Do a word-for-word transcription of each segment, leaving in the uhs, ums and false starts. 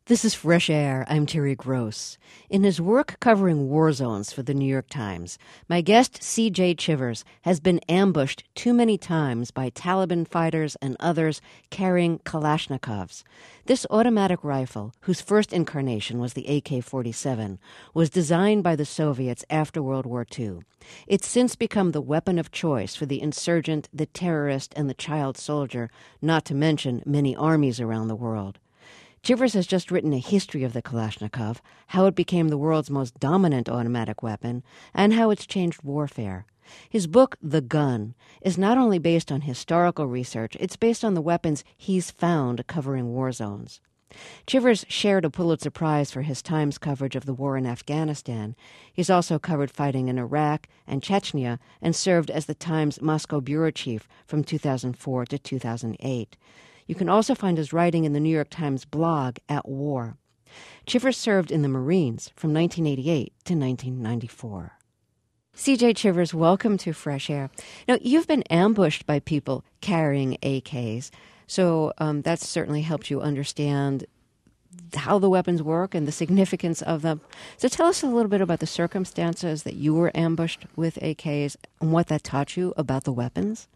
This is Fresh Air. I'm Terry Gross. In his work covering war zones for the New York Times, my guest C J Chivers has been ambushed too many times by Taliban fighters and others carrying Kalashnikovs. This automatic rifle, whose first incarnation was the A K forty-seven, was designed by the Soviets after World War Two. It's since become the weapon of choice for the insurgent, the terrorist, and the child soldier, not to mention many armies around the world. Chivers has just written a history of the Kalashnikov, how it became the world's most dominant automatic weapon, and how it's changed warfare. His book, The Gun, is not only based on historical research, it's based on the weapons he's found covering war zones. Chivers shared a Pulitzer Prize for his Times coverage of the war in Afghanistan. He's also covered fighting in Iraq and Chechnya and served as the Times Moscow bureau chief from two thousand four to two thousand eight. You can also find his writing in the New York Times blog, At War. Chivers served in the Marines from nineteen eighty-eight to nineteen ninety-four. C J Chivers, welcome to Fresh Air. Now, you've been ambushed by people carrying A Ks, so um, that's certainly helped you understand how the weapons work and the significance of them. So tell us a little bit about the circumstances that you were ambushed with A Ks and what that taught you about the weapons.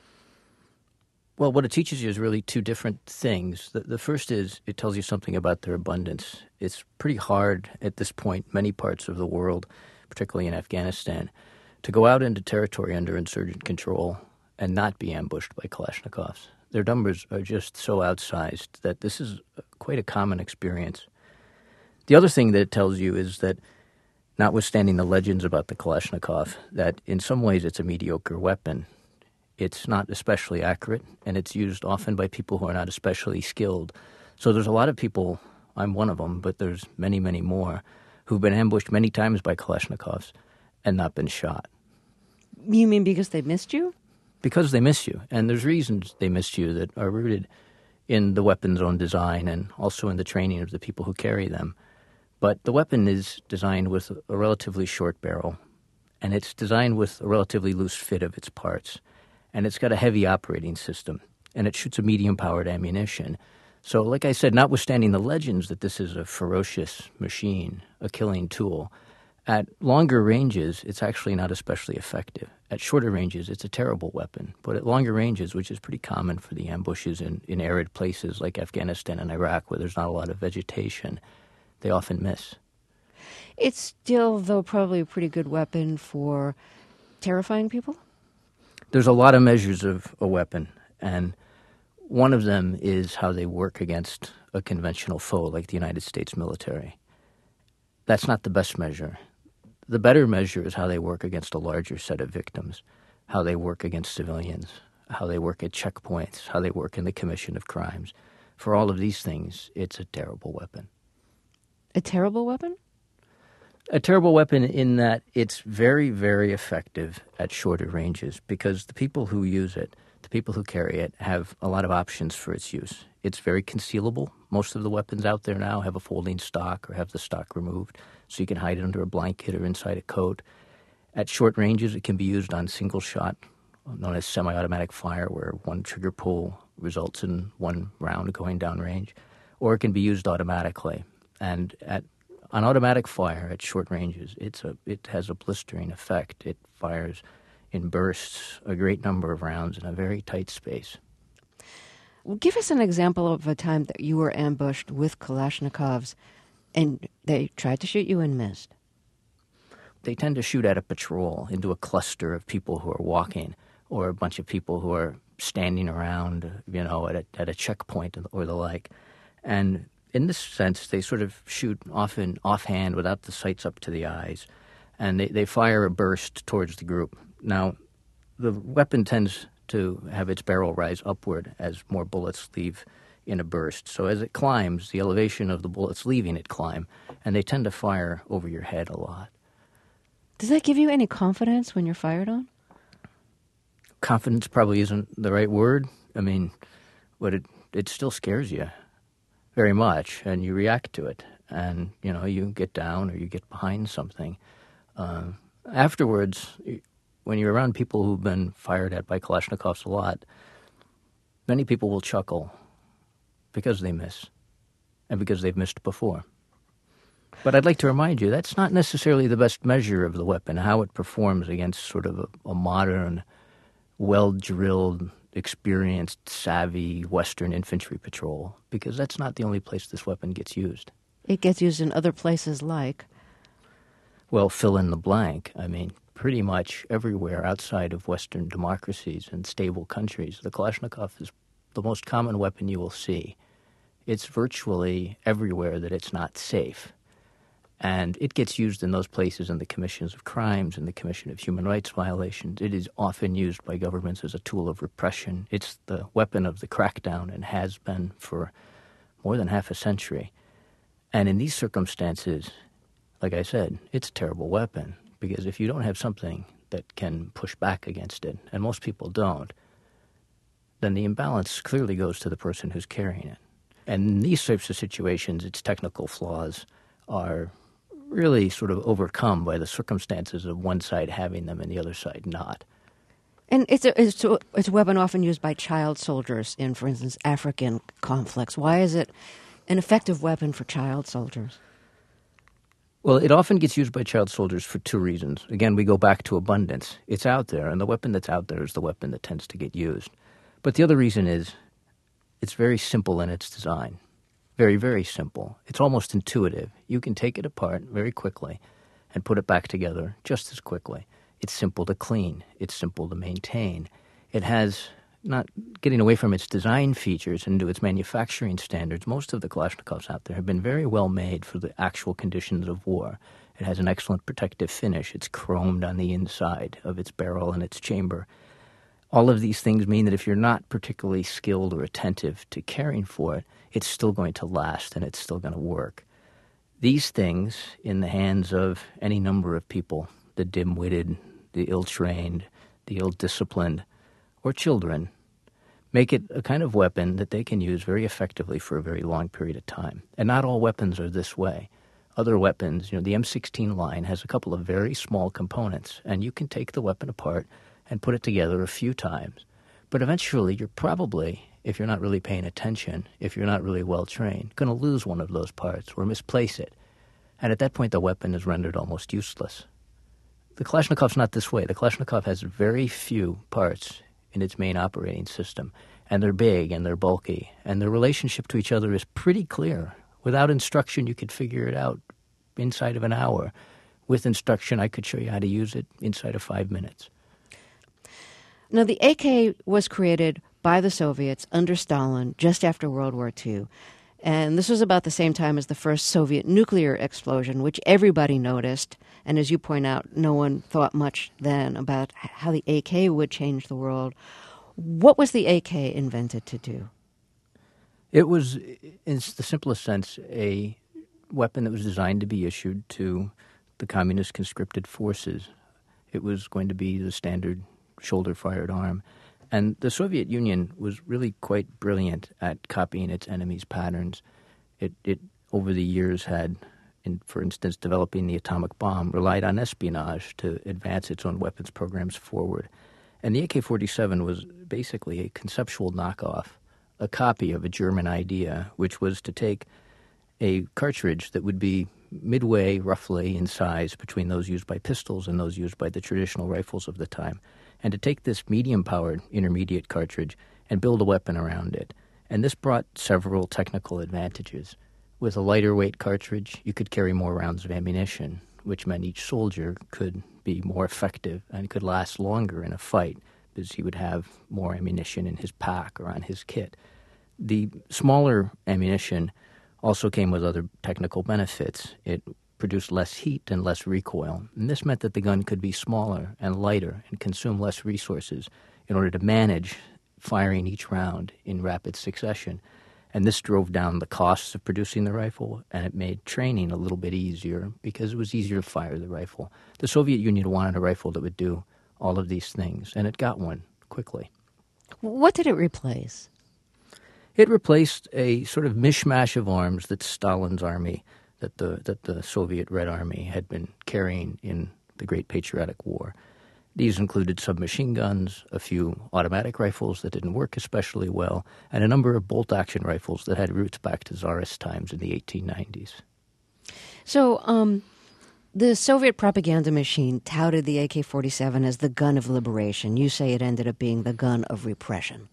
Well, what it teaches you is really two different things. The, the first is it tells you something about their abundance. It's pretty hard at this point, many parts of the world, particularly in Afghanistan, to go out into territory under insurgent control and not be ambushed by Kalashnikovs. Their numbers are just so outsized that this is quite a common experience. The other thing that it tells you is that, notwithstanding the legends about the Kalashnikov, that in some ways it's a mediocre weapon. It's not especially accurate, and it's used often by people who are not especially skilled. So there's a lot of people, I'm one of them, but there's many, many more, who've been ambushed many times by Kalashnikovs and not been shot. You mean because they missed you? Because they miss you. And there's reasons they missed you that are rooted in the weapon's own design and also in the training of the people who carry them. But the weapon is designed with a relatively short barrel, and it's designed with a relatively loose fit of its parts. And it's got a heavy operating system, and it shoots a medium-powered ammunition. So, like I said, notwithstanding the legends that this is a ferocious machine, a killing tool, at longer ranges, it's actually not especially effective. At shorter ranges, it's a terrible weapon. But at longer ranges, which is pretty common for the ambushes in, in arid places like Afghanistan and Iraq, where there's not a lot of vegetation, they often miss. It's still, though, probably a pretty good weapon for terrifying people? There's a lot of measures of a weapon, and one of them is how they work against a conventional foe like the United States military. That's not the best measure. The better measure is how they work against a larger set of victims, how they work against civilians, how they work at checkpoints, how they work in the commission of crimes. For all of these things, it's a terrible weapon. A terrible weapon? A terrible weapon in that it's very, very effective at shorter ranges because the people who use it, the people who carry it, have a lot of options for its use. It's very concealable. Most of the weapons out there now have a folding stock or have the stock removed, so you can hide it under a blanket or inside a coat. At short ranges, it can be used on single shot, known as semi-automatic fire, where one trigger pull results in one round going down range, or it can be used automatically. And at On automatic fire at short ranges, it's a it has a blistering effect. It fires in bursts a great number of rounds in a very tight space. Well, give us an example of a time that you were ambushed with Kalashnikovs and they tried to shoot you and missed. They tend to shoot at a patrol into a cluster of people who are walking or a bunch of people who are standing around, you know, at a, at a checkpoint or the like. And in this sense, they sort of shoot often offhand without the sights up to the eyes, and they, they fire a burst towards the group. Now, the weapon tends to have its barrel rise upward as more bullets leave in a burst. So as it climbs, the elevation of the bullets leaving it climb, and they tend to fire over your head a lot. Does that give you any confidence when you're fired on? Confidence probably isn't the right word. I mean, but it, it still scares you very much, and you react to it. And, you know, you get down or you get behind something. Uh, afterwards, when you're around people who've been fired at by Kalashnikovs a lot, many people will chuckle because they miss. and because they've missed before. But I'd like to remind you, that's not necessarily the best measure of the weapon, how it performs against sort of a, a modern, well-drilled, experienced, savvy Western infantry patrol, because that's not the only place this weapon gets used. It gets used in other places like? Well, fill in the blank. I mean, pretty much everywhere outside of Western democracies and stable countries, the Kalashnikov is the most common weapon you will see. It's virtually everywhere that it's not safe. And it gets used in those places in the commissions of crimes, in the commission of human rights violations. It is often used by governments as a tool of repression. It's the weapon of the crackdown and has been for more than half a century. And in these circumstances, like I said, it's a terrible weapon, because if you don't have something that can push back against it, and most people don't, then the imbalance clearly goes to the person who's carrying it. And in these types of situations, its technical flaws are really sort of overcome by the circumstances of one side having them and the other side not. And it's a, it's a, it's a weapon often used by child soldiers in, for instance, African conflicts. Why is it an effective weapon for child soldiers? Well, it often gets used by child soldiers for two reasons. Again, we go back to abundance. It's out there, and the weapon that's out there is the weapon that tends to get used. But the other reason is it's very simple in its design. Very, very simple. It's almost intuitive. You can take it apart very quickly and put it back together just as quickly. It's simple to clean. It's simple to maintain. It has, not getting away from its design features and to its manufacturing standards, most of the Kalashnikovs out there have been very well made for the actual conditions of war. It has an excellent protective finish. It's chromed on the inside of its barrel and its chamber. All of these things mean that if you're not particularly skilled or attentive to caring for it, it's still going to last and it's still going to work. These things, in the hands of any number of people, the dim-witted, the ill-trained, the ill-disciplined, or children, make it a kind of weapon that they can use very effectively for a very long period of time. And not all weapons are this way. Other weapons, you know, the M sixteen line has a couple of very small components, and you can take the weapon apart and put it together a few times. But eventually, you're probably, if you're not really paying attention, if you're not really well-trained, going to lose one of those parts or misplace it. And at that point, the weapon is rendered almost useless. The Kalashnikov's not this way. The Kalashnikov has very few parts in its main operating system, and they're big and they're bulky, and their relationship to each other is pretty clear. Without instruction, you could figure it out inside of an hour. With instruction, I could show you how to use it inside of five minutes. Now, the A K was created by the Soviets under Stalin just after World War Two. And this was about the same time as the first Soviet nuclear explosion, which everybody noticed. And as you point out, no one thought much then about how the A K would change the world. What was the A K invented to do? It was, in the simplest sense, a weapon that was designed to be issued to the communist conscripted forces. It was going to be the standard shoulder-fired arm. And the Soviet Union was really quite brilliant at copying its enemies' patterns. It, it over the years had, in, for instance, developing the atomic bomb, relied on espionage to advance its own weapons programs forward. And the A K forty-seven was basically a conceptual knockoff, a copy of a German idea, which was to take a cartridge that would be midway, roughly, in size between those used by pistols and those used by the traditional rifles of the time, and to take this medium-powered intermediate cartridge and build a weapon around it. And this brought several technical advantages. With a lighter weight cartridge, you could carry more rounds of ammunition, which meant each soldier could be more effective and could last longer in a fight because he would have more ammunition in his pack or on his kit. The smaller ammunition also came with other technical benefits. It produced less heat and less recoil. And this meant that the gun could be smaller and lighter and consume less resources in order to manage firing each round in rapid succession. And this drove down the costs of producing the rifle, and it made training a little bit easier because it was easier to fire the rifle. The Soviet Union wanted a rifle that would do all of these things, and it got one quickly. What did it replace? It replaced a sort of mishmash of arms that Stalin's army that the that the Soviet Red Army had been carrying in the Great Patriotic War. These included submachine guns, a few automatic rifles that didn't work especially well, and a number of bolt-action rifles that had roots back to Tsarist times in the eighteen nineties. So, um, the Soviet propaganda machine touted the A K forty-seven as the gun of liberation. You say it ended up being the gun of repression.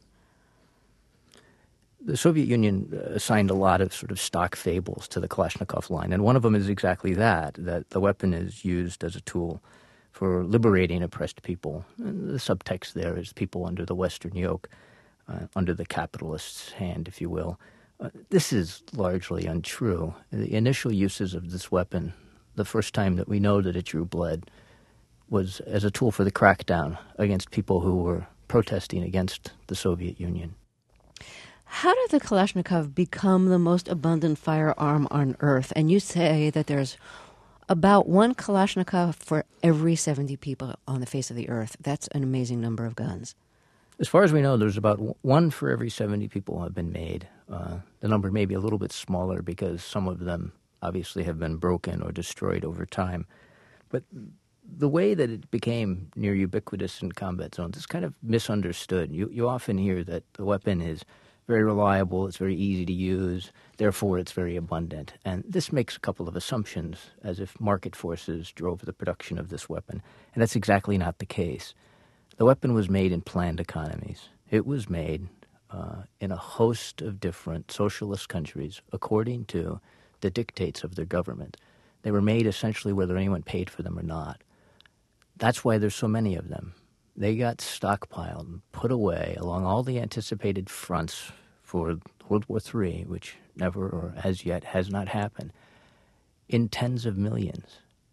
The Soviet Union assigned a lot of sort of stock fables to the Kalashnikov line, and one of them is exactly that, that the weapon is used as a tool for liberating oppressed people. And the subtext there is people under the Western yoke, uh, under the capitalist's hand, if you will. Uh, this is largely untrue. The initial uses of this weapon, the first time that we know that it drew blood, was as a tool for the crackdown against people who were protesting against the Soviet Union. How did the Kalashnikov become the most abundant firearm on Earth? And you say that there's about one Kalashnikov for every seventy people on the face of the Earth. That's an amazing number of guns. As far as we know, there's about one for every seventy people have been made. Uh, the number may be a little bit smaller because some of them obviously have been broken or destroyed over time. But the way that it became near ubiquitous in combat zones is kind of misunderstood. You, you often hear that the weapon is very reliable, it's very easy to use, therefore it's very abundant. And this makes a couple of assumptions, as if market forces drove the production of this weapon. And that's exactly not the case. The weapon was made in planned economies. It was made uh, in a host of different socialist countries according to the dictates of their government. They were made essentially whether anyone paid for them or not. That's why there's so many of them. They got stockpiled and put away along all the anticipated fronts for World War Three, which never or as yet has not happened, in tens of millions.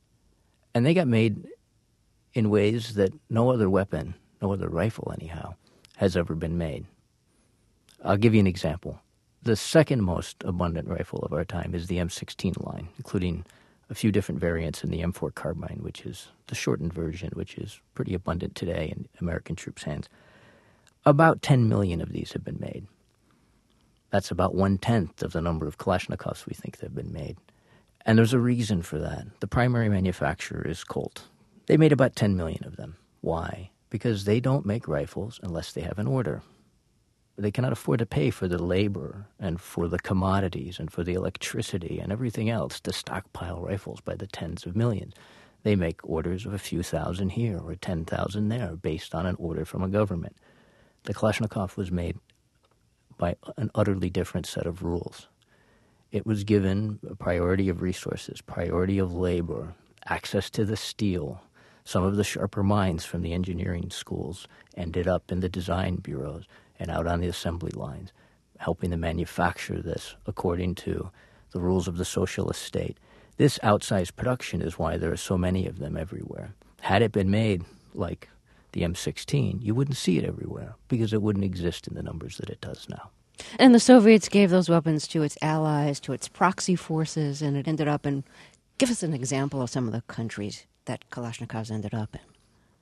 And they got made in ways that no other weapon, no other rifle anyhow, has ever been made. I'll give you an example. The second most abundant rifle of our time is the M sixteen line, including a few different variants in the M four carbine, which is the shortened version, which is pretty abundant today in American troops' hands. About ten million of these have been made. That's about one-tenth of the number of Kalashnikovs we think that have been made. And there's a reason for that. The primary manufacturer is Colt. They made about ten million of them. Why? Because they don't make rifles unless they have an order. They cannot afford to pay for the labor and for the commodities and for the electricity and everything else to stockpile rifles by the tens of millions. They make orders of a few thousand here or ten thousand there based on an order from a government. The Kalashnikov was made by an utterly different set of rules. It was given a priority of resources, priority of labor, access to the steel. Some of the sharper minds from the engineering schools ended up in the design bureaus and out on the assembly lines, helping to manufacture this according to the rules of the socialist state. This outsized production is why there are so many of them everywhere. Had it been made like the M sixteen, you wouldn't see it everywhere because it wouldn't exist in the numbers that it does now. And the Soviets gave those weapons to its allies, to its proxy forces, and it ended up in... Give us an example of some of the countries that Kalashnikovs ended up in.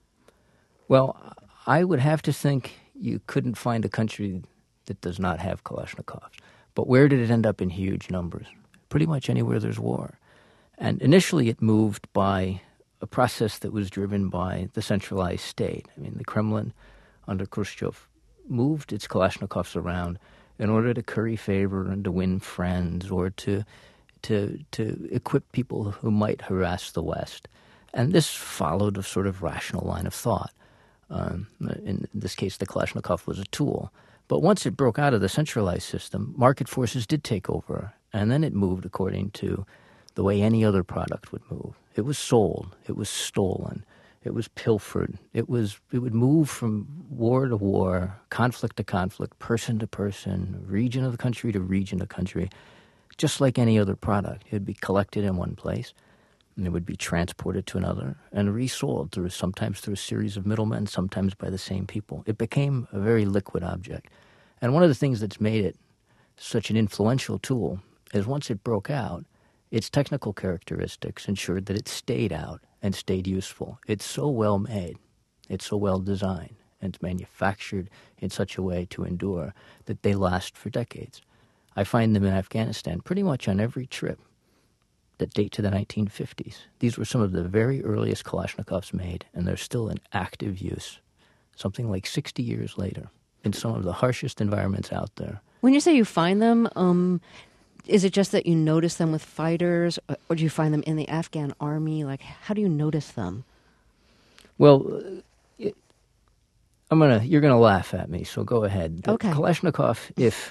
Well, I would have to think you couldn't find a country that does not have Kalashnikovs. But where did it end up in huge numbers? Pretty much anywhere there's war. And initially it moved by a process that was driven by the centralized state. I mean, the Kremlin under Khrushchev moved its Kalashnikovs around in order to curry favor and to win friends or to to to equip people who might harass the West. And this followed a sort of rational line of thought. Um, in this case, the Kalashnikov was a tool. But once it broke out of the centralized system, market forces did take over, and then it moved according to the way any other product would move. It was sold. It was stolen. It was pilfered. It was. It would move from war to war, conflict to conflict, person to person, region of the country to region of the country, just like any other product. It would be collected in one place, and it would be transported to another and resold through sometimes through a series of middlemen, sometimes by the same people. It became a very liquid object. And one of the things that's made it such an influential tool is once it broke out, its technical characteristics ensured that it stayed out and stayed useful. It's so well made, it's so well designed, and it's manufactured in such a way to endure that they last for decades. I find them in Afghanistan pretty much on every trip. that date to the nineteen fifties. These were some of the very earliest Kalashnikovs made, and they're still in active use, something like sixty years later, in some of the harshest environments out there. When you say you find them, um, is it just that you notice them with fighters, or, or do you find them in the Afghan army? Like, how do you notice them? Well, it, I'm gonna. You're gonna laugh at me, so go ahead. But okay. Kalashnikov, if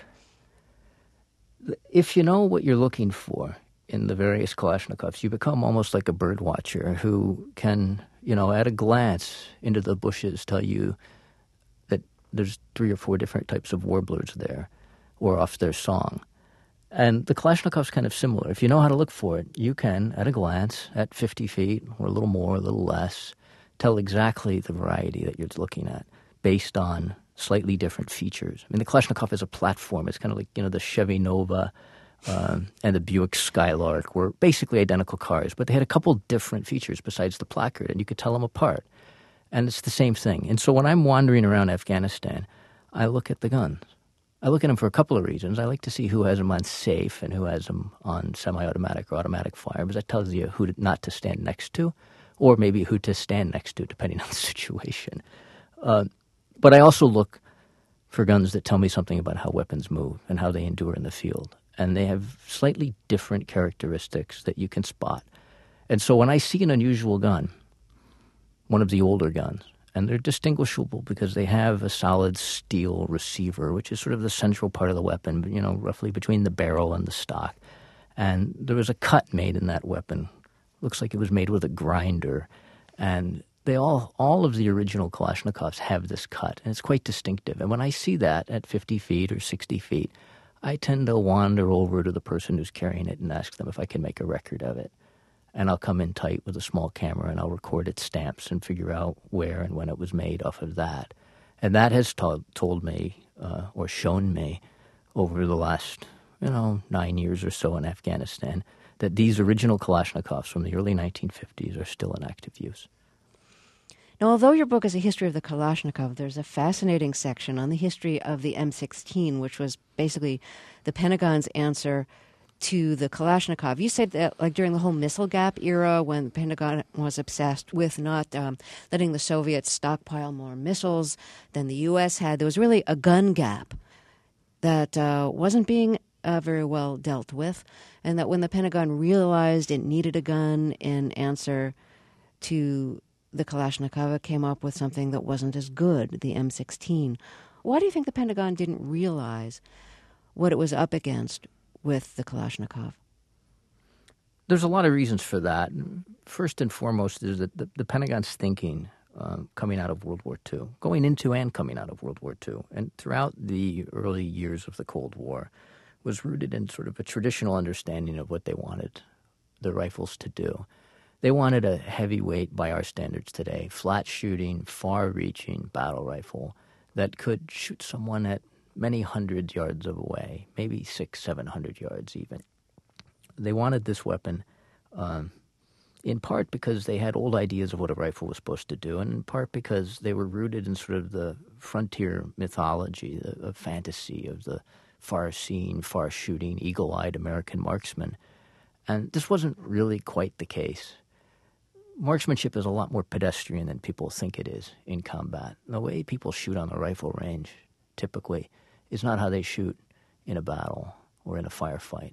if you know what you're looking for in the various Kalashnikovs, you become almost like a bird watcher who can, you know, at a glance into the bushes, tell you that there's three or four different types of warblers there, or off their song. And the Kalashnikov's kind of similar. If you know how to look for it, you can, at a glance, at fifty feet, or a little more, a little less, tell exactly the variety that you're looking at based on slightly different features. I mean, the Kalashnikov is a platform. It's kind of like, you know, the Chevy Nova um, and the Buick Skylark were basically identical cars, but they had a couple different features besides the placard, and you could tell them apart. And it's the same thing. And so when I'm wandering around Afghanistan, I look at the guns. I look at them for a couple of reasons. I like to see who has them on safe and who has them on semi-automatic or automatic fire, because that tells you who to, not to stand next to, or maybe who to stand next to, depending on the situation. Uh, but I also look for guns that tell me something about how weapons move and how they endure in the field. And they have slightly different characteristics that you can spot. And so when I see an unusual gun, one of the older guns, and they're distinguishable because they have a solid steel receiver, which is sort of the central part of the weapon, you know, roughly between the barrel and the stock. And there was a cut made in that weapon. Looks like it was made with a grinder. And they all, all of the original Kalashnikovs have this cut, and it's quite distinctive. And when I see that at fifty feet or sixty feet, I tend to wander over to the person who's carrying it and ask them if I can make a record of it. And I'll come in tight with a small camera and I'll record its stamps and figure out where and when it was made off of that. And that has to- told me uh, or shown me over the last, you know, nine years or so in Afghanistan that these original Kalashnikovs from the early nineteen fifties are still in active use. Now, although your book is a history of the Kalashnikov, there's a fascinating section on the history of the M sixteen, which was basically the Pentagon's answer to the Kalashnikov. You said that, like, during the whole missile gap era, when the Pentagon was obsessed with not um, letting the Soviets stockpile more missiles than the U S had, there was really a gun gap that uh, wasn't being uh, very well dealt with, and that when the Pentagon realized it needed a gun in answer to the Kalashnikov, it came up with something that wasn't as good, the M sixteen. Why do you think the Pentagon didn't realize what it was up against with the Kalashnikov? There's a lot of reasons for that. First and foremost is that the, the Pentagon's thinking um, coming out of World War Two, going into and coming out of World War Two, and throughout the early years of the Cold War, was rooted in sort of a traditional understanding of what they wanted the rifles to do. They wanted a heavyweight, by our standards today, flat-shooting, far-reaching battle rifle that could shoot someone at many hundred yards away, maybe six, seven hundred yards even. They wanted this weapon um, in part because they had old ideas of what a rifle was supposed to do, and in part because they were rooted in sort of the frontier mythology, the, the fantasy of the far-seeing, far-shooting, eagle-eyed American marksman. And this wasn't really quite the case. Marksmanship is a lot more pedestrian than people think it is in combat. The way people shoot on the rifle range, typically, is not how they shoot in a battle or in a firefight.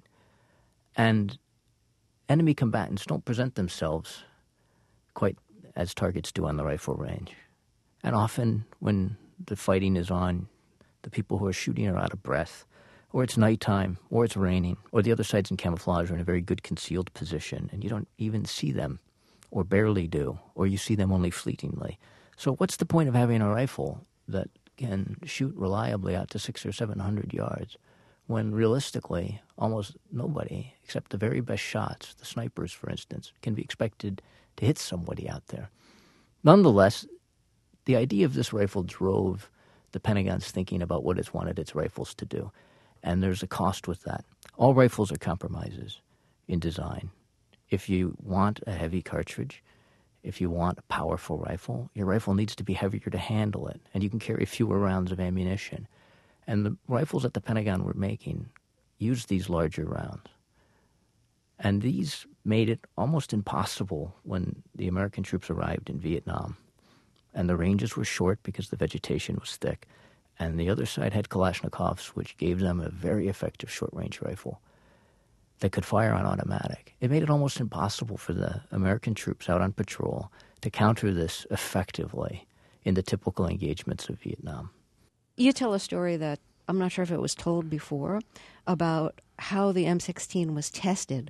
And enemy combatants don't present themselves quite as targets do on the rifle range. And often when the fighting is on, the people who are shooting are out of breath, or it's nighttime, or it's raining, or the other side's in camouflage or in a very good concealed position, and you don't even see them, or barely do, or you see them only fleetingly. So what's the point of having a rifle that can shoot reliably out to six or seven hundred yards when realistically almost nobody, except the very best shots, the snipers for instance, can be expected to hit somebody out there? Nonetheless, the idea of this rifle drove the Pentagon's thinking about what it wanted its rifles to do. And there's a cost with that. All rifles are compromises in design. If you want a heavy cartridge, if you want a powerful rifle, your rifle needs to be heavier to handle it, and you can carry fewer rounds of ammunition. And the rifles that the Pentagon were making used these larger rounds. And these made it almost impossible when the American troops arrived in Vietnam. And the ranges were short because the vegetation was thick. And the other side had Kalashnikovs, which gave them a very effective short-range rifle that could fire on automatic. It made it almost impossible for the American troops out on patrol to counter this effectively in the typical engagements of Vietnam. You tell a story that I'm not sure if it was told before about how the M sixteen was tested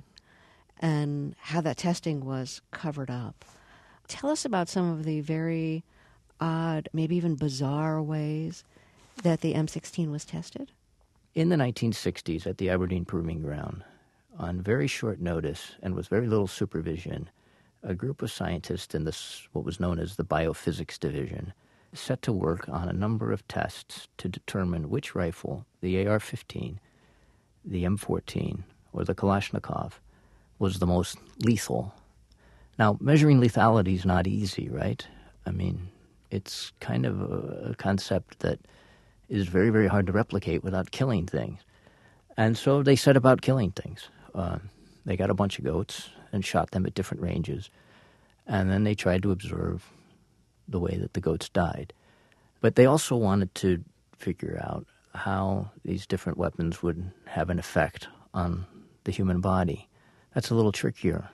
and how that testing was covered up. Tell us about some of the very odd, maybe even bizarre ways that the M sixteen was tested. In the nineteen sixties at the Aberdeen Proving Ground, on very short notice and with very little supervision, a group of scientists in this, what was known as the Biophysics Division, set to work on a number of tests to determine which rifle, the A R fifteen, the M fourteen, or the Kalashnikov, was the most lethal. Now, measuring lethality is not easy, right? I mean, it's kind of a, a concept that is very, very hard to replicate without killing things. And so they set about killing things. Uh, they got a bunch of goats and shot them at different ranges. And then they tried to observe the way that the goats died. But they also wanted to figure out how these different weapons would have an effect on the human body. That's a little trickier.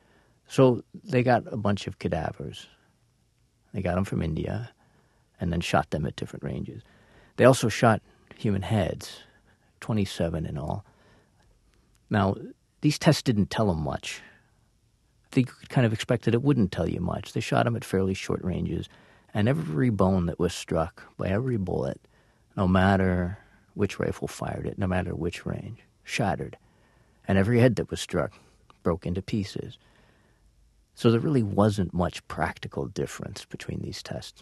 So they got a bunch of cadavers. They got them from India and then shot them at different ranges. They also shot human heads, twenty-seven in all. Now, these tests didn't tell them much. They kind of expected it wouldn't tell you much. They shot them at fairly short ranges, and every bone that was struck by every bullet, no matter which rifle fired it, no matter which range, shattered. And every head that was struck broke into pieces. So there really wasn't much practical difference between these tests.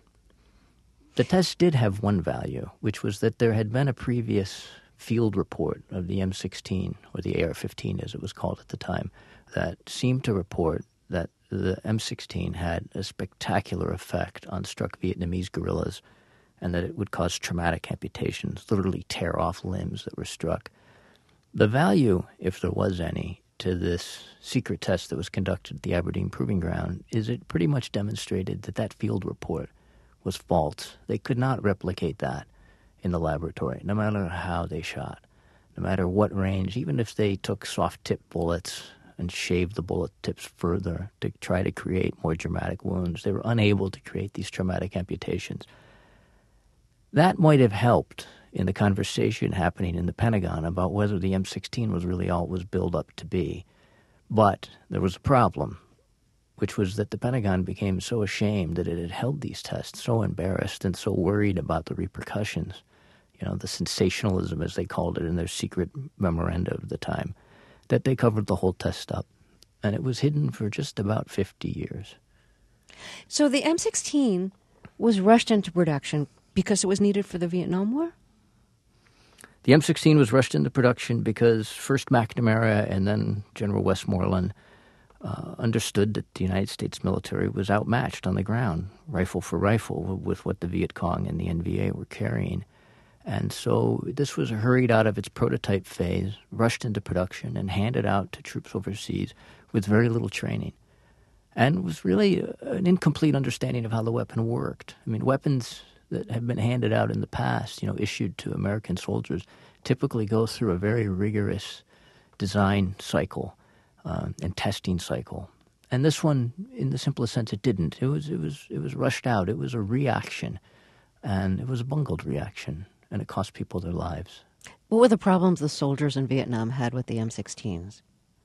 The tests did have one value, which was that there had been a previous field report of the M sixteen, or the A R fifteen as it was called at the time, that seemed to report that the M sixteen had a spectacular effect on struck Vietnamese guerrillas and that it would cause traumatic amputations, literally tear off limbs that were struck. The value, if there was any, to this secret test that was conducted at the Aberdeen Proving Ground is it pretty much demonstrated that that field report was false. They could not replicate that in the laboratory, no matter how they shot, no matter what range, even if they took soft-tip bullets and shaved the bullet tips further to try to create more dramatic wounds. They were unable to create these traumatic amputations. That might have helped in the conversation happening in the Pentagon about whether the M sixteen was really all it was billed up to be. But there was a problem, which was that the Pentagon became so ashamed that it had held these tests, so embarrassed and so worried about the repercussions, you know, the sensationalism, as they called it in their secret memoranda of the time, that they covered the whole test up. And it was hidden for just about fifty years. So the M sixteen was rushed into production because it was needed for the Vietnam War? The M sixteen was rushed into production because first McNamara and then General Westmoreland uh, understood that the United States military was outmatched on the ground, rifle for rifle, with what the Viet Cong and the N V A were carrying. And so this was hurried out of its prototype phase, rushed into production, and handed out to troops overseas with very little training. And was really an incomplete understanding of how the weapon worked. I mean, weapons that have been handed out in the past, you know, issued to American soldiers, typically go through a very rigorous design cycle uh, and testing cycle. And this one, in the simplest sense, it didn't. It was, it was, it was rushed out. It was a reaction, and it was a bungled reaction, and it cost people their lives. What were the problems the soldiers in Vietnam had with the M sixteens?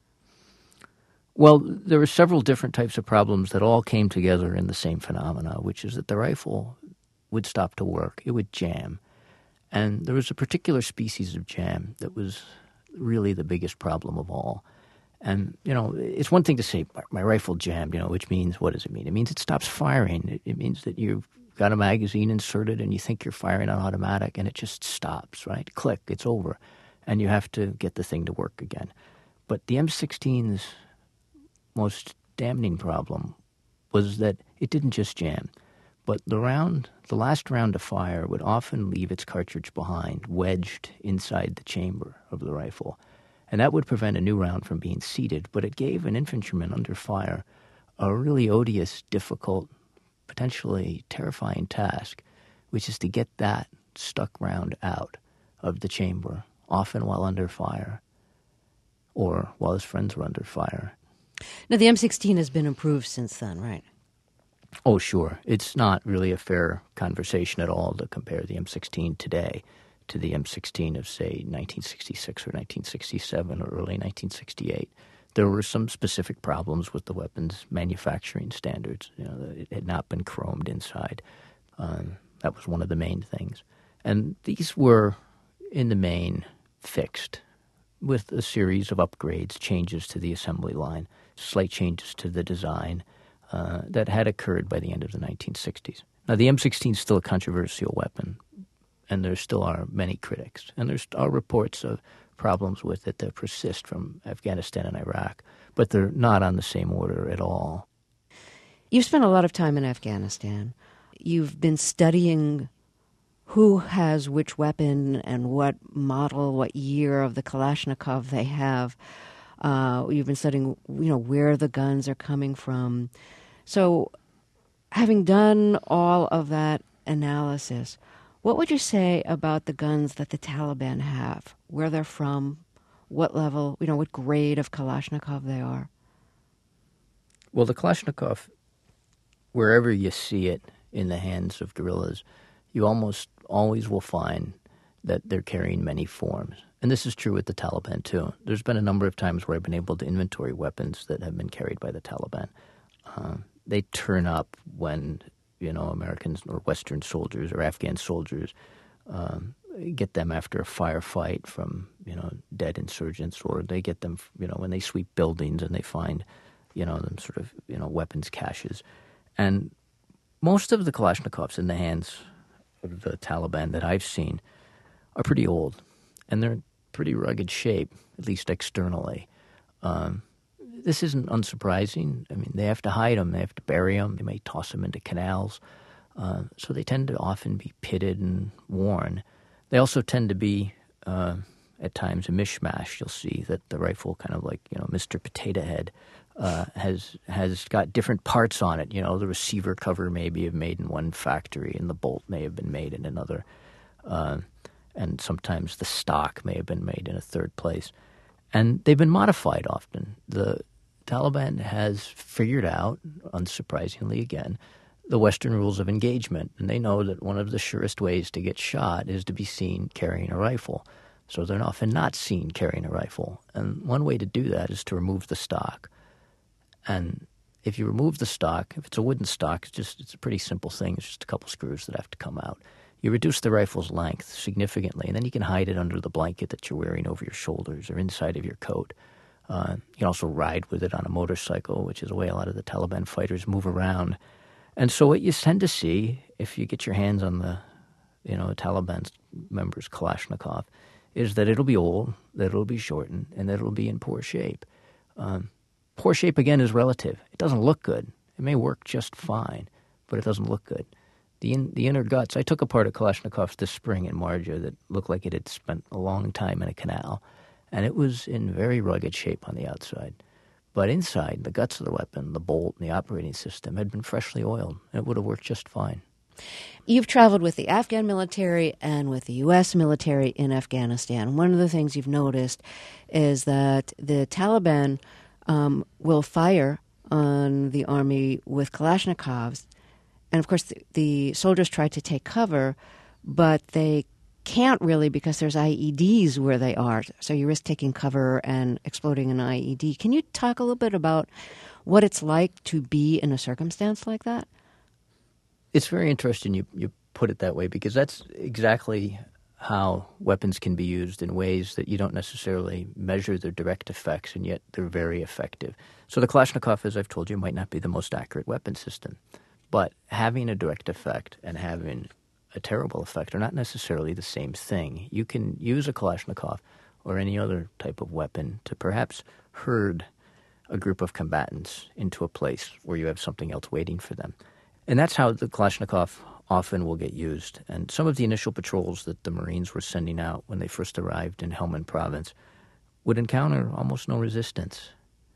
Well, there were several different types of problems that all came together in the same phenomena, which is that the rifle would stop to work. It would jam. And there was a particular species of jam that was really the biggest problem of all. And, you know, it's one thing to say, my rifle jammed, you know, which means, what does it mean? It means it stops firing. It, it means that you've got a magazine inserted and you think you're firing on automatic and it just stops, right? Click, it's over. And you have to get the thing to work again. But the M sixteen's most damning problem was that it didn't just jam. But the round, the last round to fire would often leave its cartridge behind, wedged inside the chamber of the rifle. And that would prevent a new round from being seated, but it gave an infantryman under fire a really odious, difficult, potentially terrifying task, which is to get that stuck round out of the chamber, often while under fire or while his friends were under fire. Now, the M sixteen has been improved since then, right? Oh, sure. It's not really a fair conversation at all to compare the M sixteen today to the M sixteen of, say, nineteen sixty-six or nineteen sixty-seven or early nineteen sixty-eight. There were some specific problems with the weapons manufacturing standards. You know, it had not been chromed inside. Um, that was one of the main things. And these were, in the main, fixed with a series of upgrades, changes to the assembly line, slight changes to the design uh, that had occurred by the end of the nineteen sixties. Now, the M sixteen is still a controversial weapon, and there still are many critics. And there are reports of problems with it that persist from Afghanistan and Iraq, but they're not on the same order at all. You've spent a lot of time in Afghanistan. You've been studying who has which weapon and what model, what year of the Kalashnikov they have. Uh, you've been studying, you know, where the guns are coming from. So, having done all of that analysis, what would you say about the guns that the Taliban have? Where they're from, what level, you know, what grade of Kalashnikov they are? Well, the Kalashnikov, wherever you see it in the hands of guerrillas, you almost always will find that they're carrying many forms. And this is true with the Taliban, too. There's been a number of times where I've been able to inventory weapons that have been carried by the Taliban. Uh, they turn up when, you know, Americans or Western soldiers or Afghan soldiers um, get them after a firefight from, you know, dead insurgents, or they get them, you know, when they sweep buildings and they find, you know, them sort of, you know, weapons caches. And most of the Kalashnikovs in the hands of the Taliban that I've seen are pretty old, and they're in pretty rugged shape, at least externally. Um, this isn't unsurprising. I mean, they have to hide them. They have to bury them. They may toss them into canals. Uh, so they tend to often be pitted and worn. They also tend to be, uh, at times, a mishmash. You'll see that the rifle, kind of like, you know, Mister Potato Head, uh, has has got different parts on it. You know, the receiver cover may be made in one factory, and the bolt may have been made in another. Uh, and sometimes the stock may have been made in a third place. And they've been modified often. The Taliban has figured out, unsurprisingly again, the Western rules of engagement. And they know that one of the surest ways to get shot is to be seen carrying a rifle. So they're often not seen carrying a rifle. And one way to do that is to remove the stock. And if you remove the stock, if it's a wooden stock, it's just it's a pretty simple thing. It's just a couple screws that have to come out. You reduce the rifle's length significantly, and then you can hide it under the blanket that you're wearing over your shoulders or inside of your coat. Uh, you can also ride with it on a motorcycle, which is the way a lot of the Taliban fighters move around. And so what you tend to see, if you get your hands on the, you know, Taliban members' Kalashnikov, is that it'll be old, that it'll be shortened, and that it'll be in poor shape. Um, poor shape, again, is relative. It doesn't look good. It may work just fine, but it doesn't look good. The in, the inner guts, I took apart a Kalashnikov this spring in Marja that looked like it had spent a long time in a canal, and it was in very rugged shape on the outside. But inside, the guts of the weapon, the bolt, and the operating system had been freshly oiled, and it would have worked just fine. You've traveled with the Afghan military and with the U S military in Afghanistan. One of the things you've noticed is that the Taliban um, will fire on the army with Kalashnikovs. And, of course, the, the soldiers try to take cover, but they can't really because there's I E Ds where they are. So you risk taking cover and exploding an I E D. Can you talk a little bit about what it's like to be in a circumstance like that? It's very interesting you, you put it that way, because that's exactly how weapons can be used in ways that you don't necessarily measure their direct effects, and yet they're very effective. So the Kalashnikov, as I've told you, might not be the most accurate weapon system. But having a direct effect and having a terrible effect are not necessarily the same thing. You can use a Kalashnikov or any other type of weapon to perhaps herd a group of combatants into a place where you have something else waiting for them. And that's how the Kalashnikov often will get used. And some of the initial patrols that the Marines were sending out when they first arrived in Helmand province would encounter almost no resistance.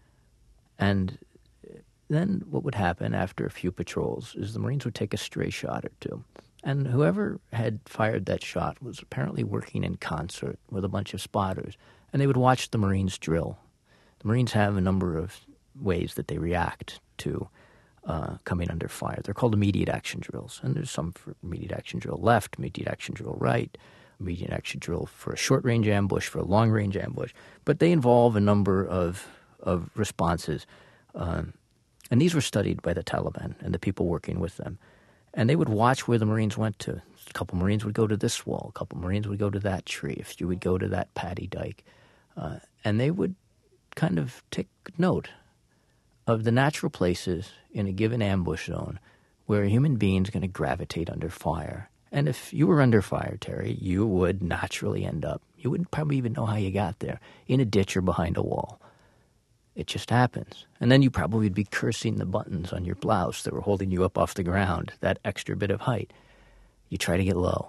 And then what would happen after a few patrols is the Marines would take a stray shot or two. And whoever had fired that shot was apparently working in concert with a bunch of spotters. And they would watch the Marines drill. The Marines have a number of ways that they react to uh, coming under fire. They're called immediate action drills. And there's some for immediate action drill left, immediate action drill right, immediate action drill for a short-range ambush, for a long-range ambush. But they involve a number of, of responses. Um, and these were studied by the Taliban and the people working with them. And they would watch where the Marines went to. A couple Marines would go to this wall. A couple Marines would go to that tree. A few would go to that paddy dike. Uh, and they would kind of take note of the natural places in a given ambush zone where a human being's going to gravitate under fire. And if you were under fire, Terry, you would naturally end up, you wouldn't probably even know how you got there, in a ditch or behind a wall. It just happens. And then you probably would be cursing the buttons on your blouse that were holding you up off the ground, that extra bit of height. You try to get low.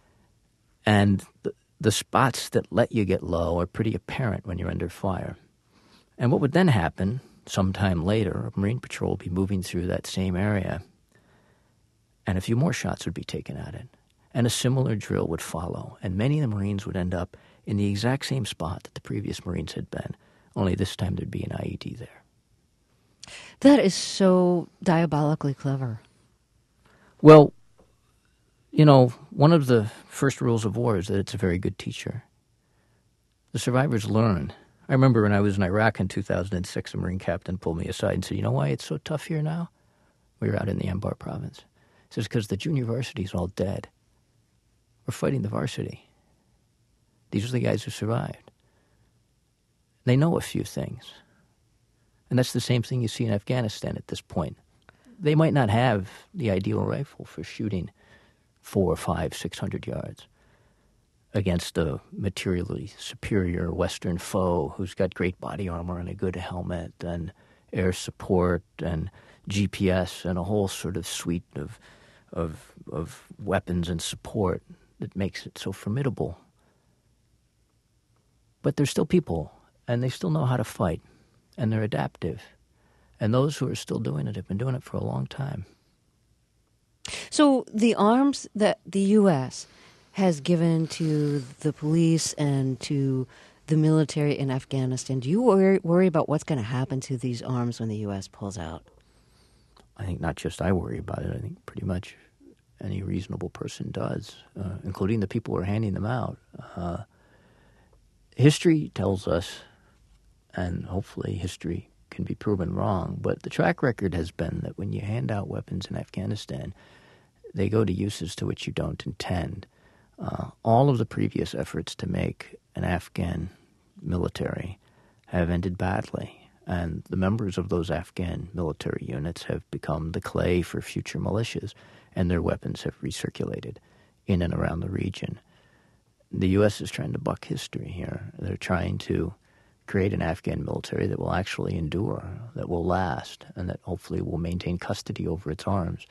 And the, the spots that let you get low are pretty apparent when you're under fire. And what would then happen, sometime later, a Marine patrol would be moving through that same area, and a few more shots would be taken at it. And a similar drill would follow. And many of the Marines would end up in the exact same spot that the previous Marines had been. Only this time there'd be an I E D there. That is so diabolically clever. Well, you know, one of the first rules of war is that it's a very good teacher. The survivors learn. I remember when I was in Iraq in two thousand six, a Marine captain pulled me aside and said, you know why it's so tough here now? We were out in the Anbar province. He says, because the junior varsity is all dead. We're fighting the varsity. These are the guys who survived. They know a few things. And that's the same thing you see in Afghanistan at this point. They might not have the ideal rifle for shooting four, five, six hundred yards against a materially superior Western foe who's got great body armor and a good helmet and air support and G P S and a whole sort of suite of of of weapons and support that makes it so formidable. But they're still people. And they still know how to fight, and they're adaptive. And those who are still doing it have been doing it for a long time. So the arms that the U S has given to the police and to the military in Afghanistan, do you worry, worry about what's going to happen to these arms when the U S pulls out? I think not just I worry about it. I think pretty much any reasonable person does, uh, including the people who are handing them out. Uh, history tells us, and hopefully history can be proven wrong, but the track record has been that when you hand out weapons in Afghanistan, they go to uses to which you don't intend. Uh, all of the previous efforts to make an Afghan military have ended badly, and the members of those Afghan military units have become the clay for future militias, and their weapons have recirculated in and around the region. The U S is trying to buck history here. They're trying to create an Afghan military that will actually endure, that will last, and that hopefully will maintain custody over its arms.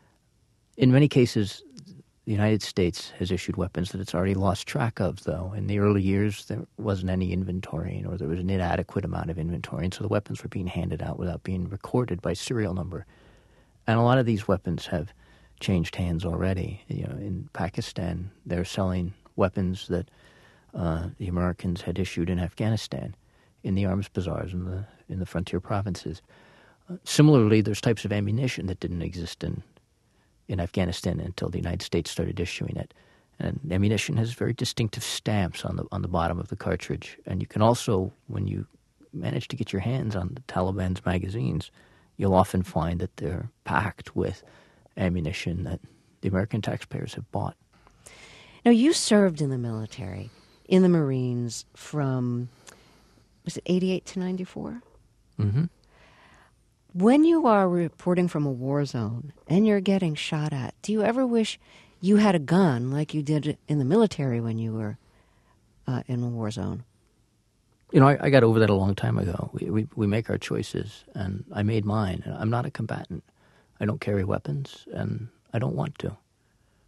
In many cases, the United States has issued weapons that it's already lost track of, though. In the early years, there wasn't any inventory, or there was an inadequate amount of inventory, and so the weapons were being handed out without being recorded by serial number. And a lot of these weapons have changed hands already. You know, in Pakistan, they're selling weapons that uh, the Americans had issued in Afghanistan, in the arms bazaars in the in the frontier provinces. Uh, similarly, there's types of ammunition that didn't exist in in Afghanistan until the United States started issuing it. And ammunition has very distinctive stamps on the on the bottom of the cartridge. And you can also, when you manage to get your hands on the Taliban's magazines, you'll often find that they're packed with ammunition that the American taxpayers have bought. Now, you served in the military, in the Marines from, was it eighty-eight to ninety-four? Mm-hmm. When you are reporting from a war zone and you're getting shot at, do you ever wish you had a gun like you did in the military when you were uh, in a war zone? You know, I, I got over that a long time ago. We, we we make our choices, and I made mine. I'm not a combatant. I don't carry weapons, and I don't want to.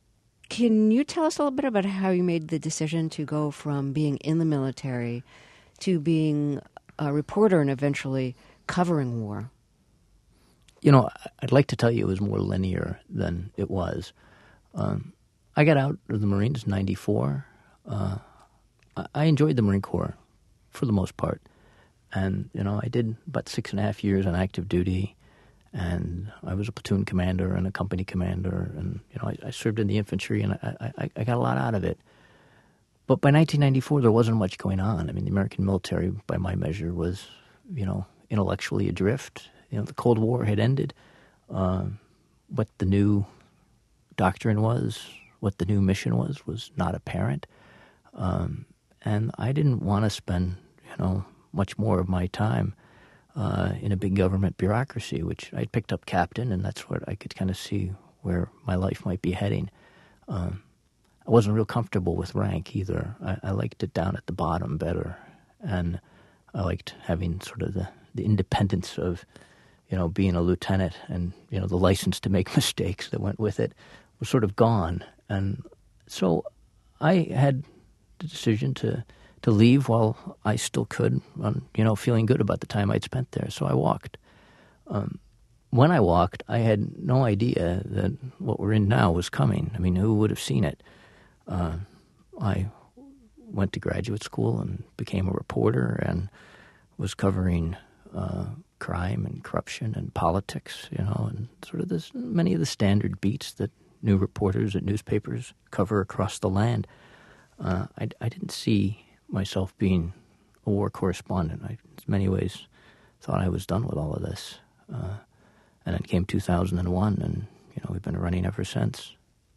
Can you tell us a little bit about how you made the decision to go from being in the military to being a reporter and eventually covering war? You know, I'd like to tell you it was more linear than it was. Um, I got out of the Marines in ninety-four. Uh, I enjoyed the Marine Corps for the most part. And, you know, I did about six and a half years on active duty. And I was a platoon commander and a company commander. And, you know, I, I served in the infantry, and I, I, I got a lot out of it. But by nineteen ninety-four, there wasn't much going on. I mean, the American military, by my measure, was, you know, intellectually adrift. You know, the Cold War had ended. Uh, what the new doctrine was, what the new mission was, was not apparent. Um, and I didn't want to spend, you know, much more of my time uh, in a big government bureaucracy, which I'd picked up captain, and that's what I could kind of see where my life might be heading. Um, I wasn't real comfortable with rank either. I, I liked it down at the bottom better, and I liked having sort of the, the independence of, you know, being a lieutenant, and, you know, the license to make mistakes that went with it was sort of gone. And so I had the decision to, to leave while I still could, um, you know, feeling good about the time I'd spent there. So I walked. Um, when I walked, I had no idea that what we're in now was coming. I mean, who would have seen it? Uh, I went to graduate school and became a reporter and was covering uh, crime and corruption and politics, you know, and sort of this, many of the standard beats that new reporters at newspapers cover across the land. Uh, I, I didn't see myself being a war correspondent. I, in many ways, thought I was done with all of this. Uh, and then came two thousand one, and, you know, we've been running ever since.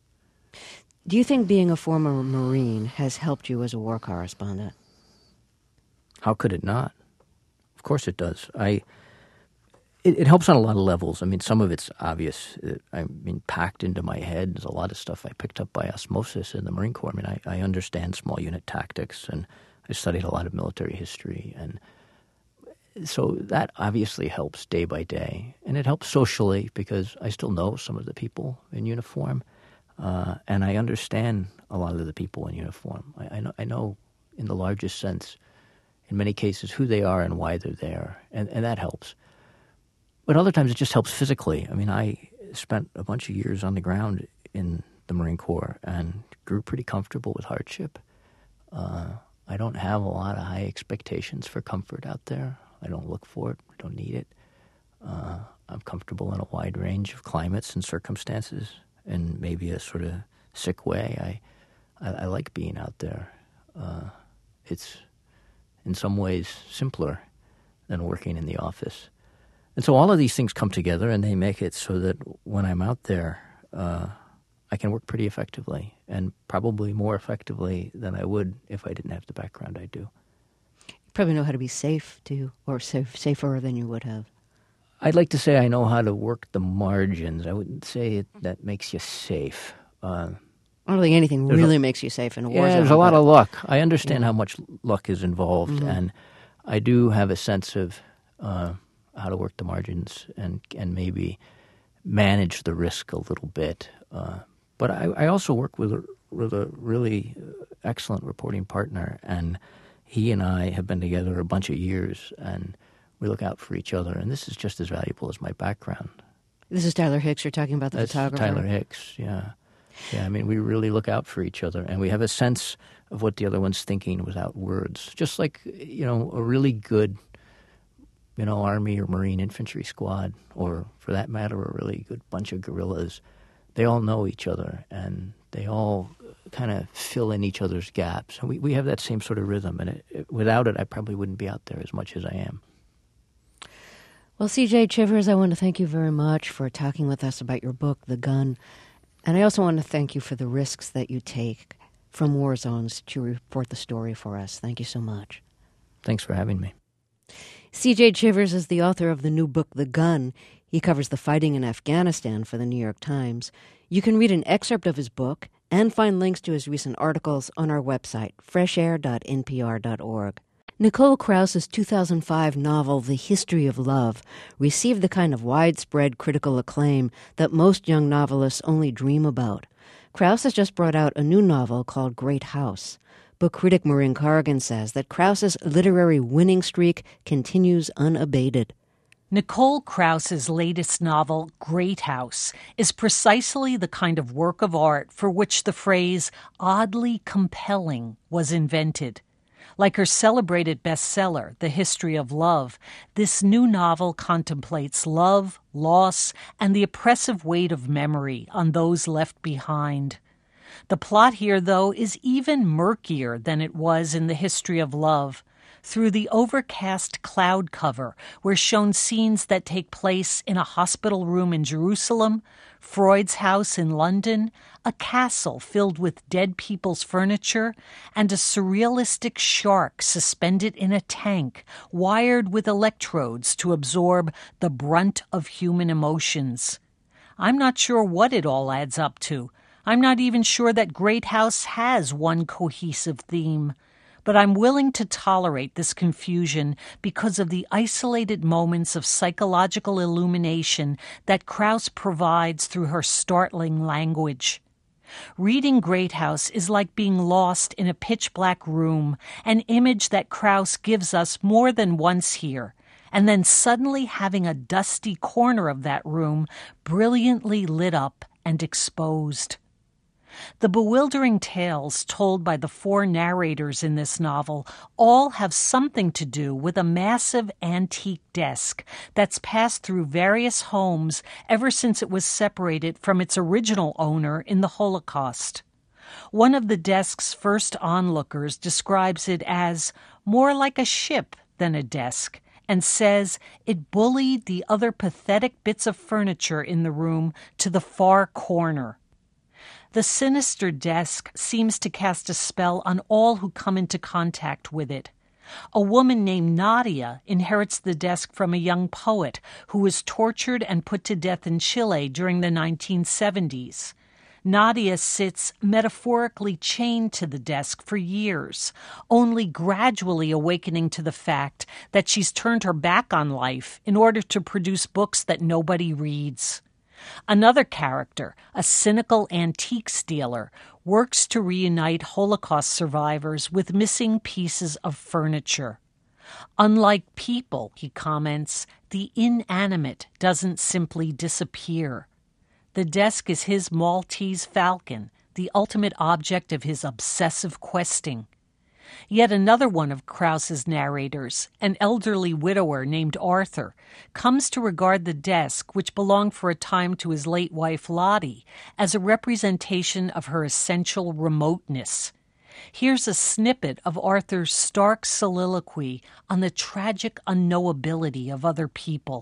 Do you think being a former Marine has helped you as a war correspondent? How could it not? Of course it does. I it, it helps on a lot of levels. I mean, some of it's obvious. It, I mean, packed into my head. There's a lot of stuff I picked up by osmosis in the Marine Corps. I mean, I, I understand small unit tactics, and I studied a lot of military history. And so that obviously helps day by day. And it helps socially because I still know some of the people in uniform. Uh, and I understand a lot of the people in uniform. I, I know, I know in the largest sense, in many cases, who they are and why they're there, and, and that helps. But other times it just helps physically. I mean, I spent a bunch of years on the ground in the Marine Corps and grew pretty comfortable with hardship. Uh, I don't have a lot of high expectations for comfort out there. I don't look for it. I don't need it. Uh, I'm comfortable in a wide range of climates and circumstances. In maybe a sort of sick way, I, I, I like being out there. Uh, it's in some ways simpler than working in the office. And so all of these things come together, and they make it so that when I'm out there, uh, I can work pretty effectively, and probably more effectively than I would if I didn't have the background I do. You probably know how to be safe, too, or safe, safer than you would have. I'd like to say I know how to work the margins. I wouldn't say it, that makes you safe. Uh, I don't think anything really a, makes you safe in a war yeah, zone. There's a lot of luck. I understand yeah. how much luck is involved, mm-hmm. and I do have a sense of uh, how to work the margins and and maybe manage the risk a little bit. Uh, but I, I also work with a, with a really excellent reporting partner, and he and I have been together a bunch of years, and we look out for each other, and this is just as valuable as my background. This is Tyler Hicks. You're talking about the That's photographer. Tyler Hicks, yeah. Yeah, I mean, we really look out for each other, and we have a sense of what the other one's thinking without words. Just like, you know, a really good, you know, Army or Marine infantry squad, or for that matter, a really good bunch of guerrillas, they all know each other, and they all kind of fill in each other's gaps. And we, we have that same sort of rhythm, and it, it, without it, I probably wouldn't be out there as much as I am. Well, C J Chivers, I want to thank you very much for talking with us about your book, The Gun. And I also want to thank you for the risks that you take from war zones to report the story for us. Thank you so much. Thanks for having me. C J Chivers is the author of the new book, The Gun. He covers the fighting in Afghanistan for the New York Times. You can read an excerpt of his book and find links to his recent articles on our website, fresh air dot n p r dot org. Nicole Krauss's two thousand five novel, The History of Love, received the kind of widespread critical acclaim that most young novelists only dream about. Krauss has just brought out a new novel called Great House. Book critic Maureen Corrigan says that Krauss's literary winning streak continues unabated. Nicole Krauss's latest novel, Great House, is precisely the kind of work of art for which the phrase oddly compelling was invented. Like her celebrated bestseller, The History of Love, this new novel contemplates love, loss, and the oppressive weight of memory on those left behind. The plot here, though, is even murkier than it was in The History of Love. Through the overcast cloud cover, we're shown scenes that take place in a hospital room in Jerusalem, Freud's house in London, a castle filled with dead people's furniture, and a surrealistic shark suspended in a tank, wired with electrodes to absorb the brunt of human emotions. I'm not sure what it all adds up to. I'm not even sure that Great House has one cohesive theme. But I'm willing to tolerate this confusion because of the isolated moments of psychological illumination that Krauss provides through her startling language. Reading Great House is like being lost in a pitch-black room, an image that Krauss gives us more than once here, and then suddenly having a dusty corner of that room brilliantly lit up and exposed. The bewildering tales told by the four narrators in this novel all have something to do with a massive antique desk that's passed through various homes ever since it was separated from its original owner in the Holocaust. One of the desk's first onlookers describes it as more like a ship than a desk, and says it bullied the other pathetic bits of furniture in the room to the far corner. The sinister desk seems to cast a spell on all who come into contact with it. A woman named Nadia inherits the desk from a young poet who was tortured and put to death in Chile during the nineteen seventies. Nadia sits metaphorically chained to the desk for years, only gradually awakening to the fact that she's turned her back on life in order to produce books that nobody reads. Another character, a cynical antiques dealer, works to reunite Holocaust survivors with missing pieces of furniture. Unlike people, he comments, the inanimate doesn't simply disappear. The desk is his Maltese falcon, the ultimate object of his obsessive questing. Yet another one of Krauss's narrators, an elderly widower named Arthur, comes to regard the desk, which belonged for a time to his late wife Lottie, as a representation of her essential remoteness. Here's a snippet of Arthur's stark soliloquy on the tragic unknowability of other people.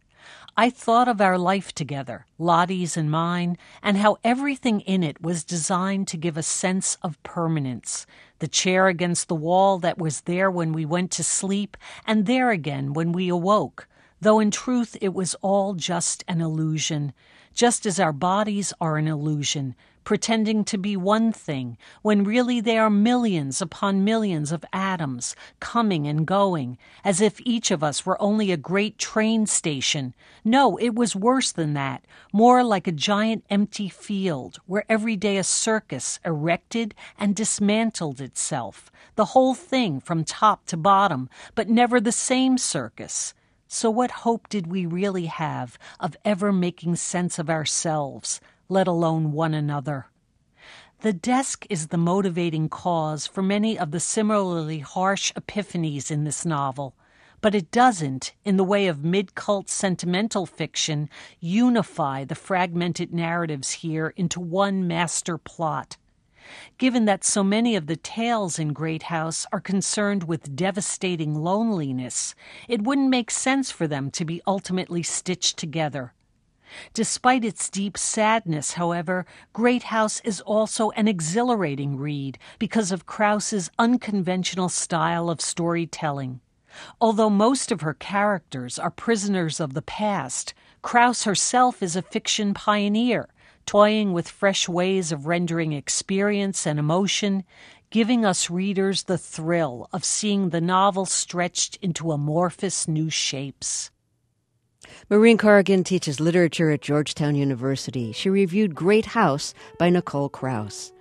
I thought of our life together, Lottie's and mine, and how everything in it was designed to give a sense of permanence. The chair against the wall that was there when we went to sleep, and there again when we awoke, though in truth it was all just an illusion, just as our bodies are an illusion, pretending to be one thing, when really they are millions upon millions of atoms, coming and going, as if each of us were only a great train station. No, it was worse than that, more like a giant empty field, where every day a circus erected and dismantled itself, the whole thing from top to bottom, but never the same circus. So what hope did we really have of ever making sense of ourselves, let alone one another? The desk is the motivating cause for many of the similarly harsh epiphanies in this novel, but it doesn't, in the way of mid-cult sentimental fiction, unify the fragmented narratives here into one master plot. Given that so many of the tales in Great House are concerned with devastating loneliness, it wouldn't make sense for them to be ultimately stitched together. Despite its deep sadness, however, Great House is also an exhilarating read because of Krauss's unconventional style of storytelling. Although most of her characters are prisoners of the past, Krauss herself is a fiction pioneer, toying with fresh ways of rendering experience and emotion, giving us readers the thrill of seeing the novel stretched into amorphous new shapes. Maureen Corrigan teaches literature at Georgetown University. She reviewed Great House by Nicole Krauss.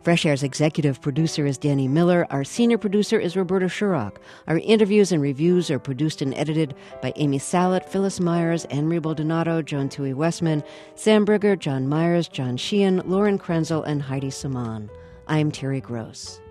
Fresh Air's executive producer is Danny Miller. Our senior producer is Roberta Shurrock. Our interviews and reviews are produced and edited by Amy Salit, Phyllis Myers, Anne-Marie Baldonado, Joan Tui Westman, Sam Brigger, John Myers, John Sheehan, Lauren Krenzel, and Heidi Saman. I'm Terry Gross.